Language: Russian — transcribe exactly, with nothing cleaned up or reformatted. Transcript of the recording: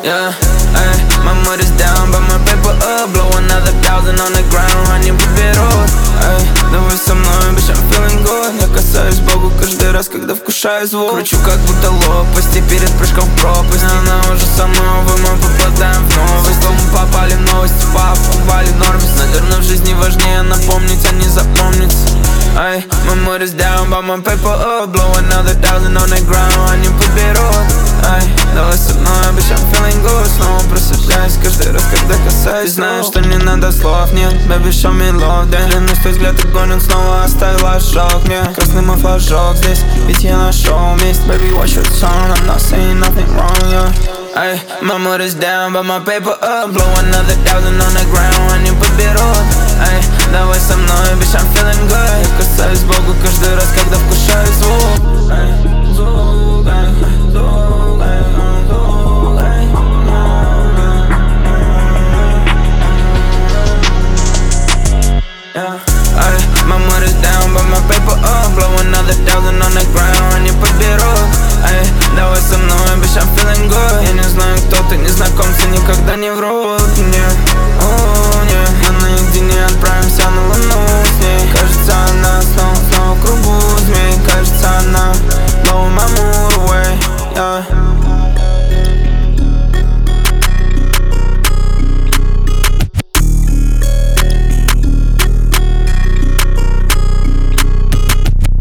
Yeah, ay, my mood is down, but my paper up. Blow another thousand on the ground, honey, поберет. Ay, давай со мной, bitch, I'm feeling good. Я касаюсь Богу каждый раз, когда вкушаю звук. Кручу как будто лопасти перед прыжком в пропасть. Она уже со мной, мы попадаем в новость. Дома попали новости, попали нормис. Наверное, в жизни важнее напомнить, а не запомниться. Ay, my mood is down, but my paper up. Blow another thousand on the ground, honey, поберет. Ay, давай со мной, bitch, I'm feeling good. Снова просыпаюсь каждый раз, когда касаюсь. Знаю, что не надо слов, нет, baby, show me love, да. Клянусь, твой взгляд огонь, он снова оставил ожог мне. Красный мой флажок здесь, ведь я нашел месть. Baby, watch your tone, I'm not saying nothing wrong, yeah. Ay, my mood is down, but my paper up. Blow another thousand on the ground, honey, поберет. Ay, давай со мной, bitch, I'm feeling good. Я касаюсь Богу каждый раз, когда вкушаю звук. Ay, звук, ay, звук, ay, звук, ay. Yeah, ay, my mood is down, but my paper up. Blow another thousand on the ground, honey, поберет. Ay, давай со мной, bitch, I'm feeling good. Я не знаю, кто ты, незнакомцы никогда не врут.